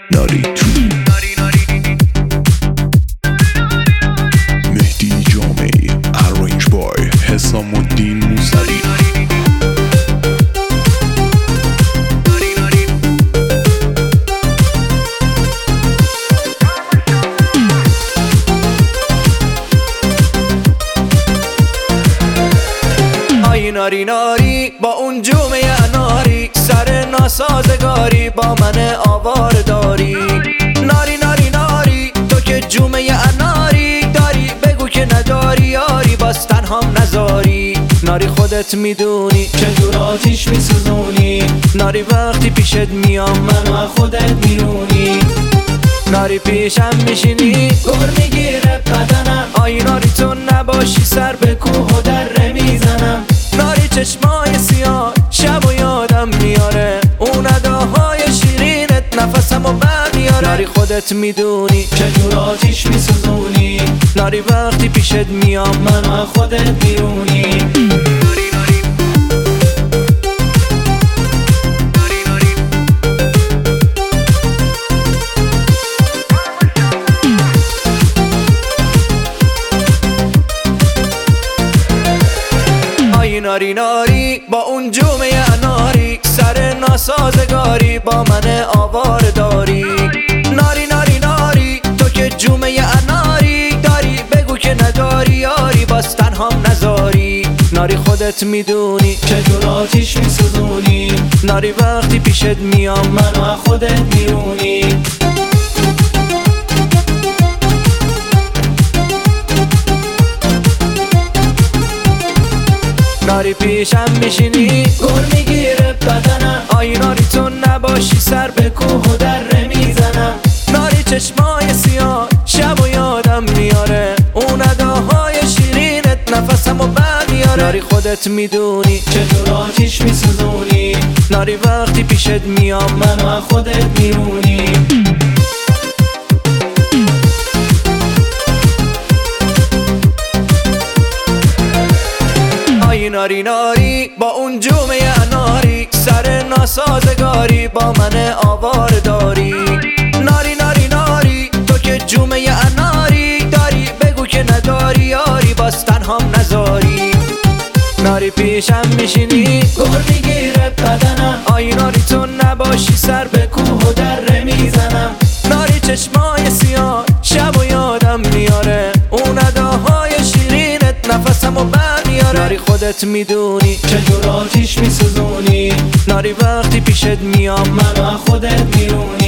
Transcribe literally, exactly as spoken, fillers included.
ناری تو مهدی جامعی ارنج بای حسام الدین موسوی. آی ناری ناری با اون جومه ناری، سر ناسازگاری با من آوار داری. ناری ناری ناری تو که جومه ناری داری، بگو که نداری یاری باز تنهام نذاری. ناری خودت میدونی چطور آتیش میسوزونی، ناری وقتی پیشت میام منو خودت میرونی. ناری پیشم میشینی گر میگیره بدنم، آی ناری تو نباشی سر به کوه و دره میزنم. ناری چشمای سیاه شب و یادم میاره، اون اداهای شیرینت نفسمو برمیاره. ناری خودت میدونی چطور آتیش میسوزونی، ناری وقتی پیشت میام منو خودت میرونی. ناری ناری با اون جومه ناری، سر ناسازگاری با من آوار داری. ناری ناری ناری تو که جومه ناری داری، بگو که نداری یاری باز تنهام نذاری. ناری خودت میدونی چطور آتیش میسوزونی، ناری وقتی پیشت میام منو خودت میرونی. ناری پیشم میشینی گر میگیره بدنم، آی ناری تو نباشی سر به کوه و دره میزنم. ناری چشمای سیاه شب و یادم میاره، اون اداهای شیرینت نفسمو برمیاره. ناری خودت میدونی چطور آتیش میسوزونی، ناری وقتی پیشت میام منو خودت میرونی. ناری ناری با اون جومه ناری، سر ناسازگاری با من آوار داری. ناری ناری ناری تو که جومه ناری داری، بگو که نداری یاری باز تنهام نذاری. ناری پیشم میشینی گر میگیره بدنم، آی ناری تو نباشی سر به کوه و دره میزنم. ناری چشمای سیاه شب و یادم میاره، اون اداهای شیرینت نفسمو برمیاره. ناری خودت میدونی چطور آتیش میسوزونی، ناری وقتی پیشت میام منو خودت میرونی.